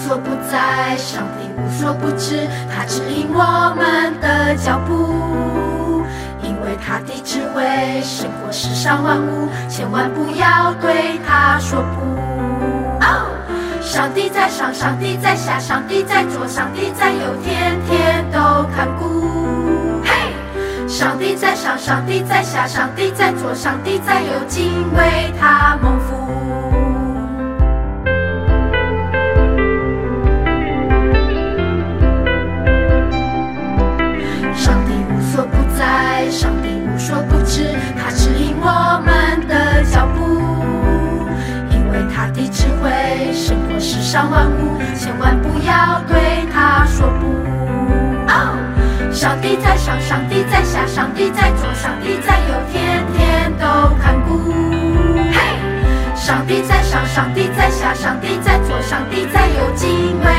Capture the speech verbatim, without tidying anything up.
所不在，上帝无所不知，他指引我们的脚步。因为他的智慧胜过世上万物，千万不要对他说不。哦，上帝在上，上帝在下，上帝在左，上帝在右，天天都看顾。嘿，上帝在上，上帝在下，上帝在左，上帝在右，敬畏他蒙福。上帝无所不在，上帝无所不知，他指引我们的脚步。因为他的智慧胜过世上万物，千万不要对他说不。哦，上帝在上，上帝在下，上帝在左，上帝在右，天天都看顾。嘿，上帝在上，上帝在下，上帝在左，上帝在右，敬畏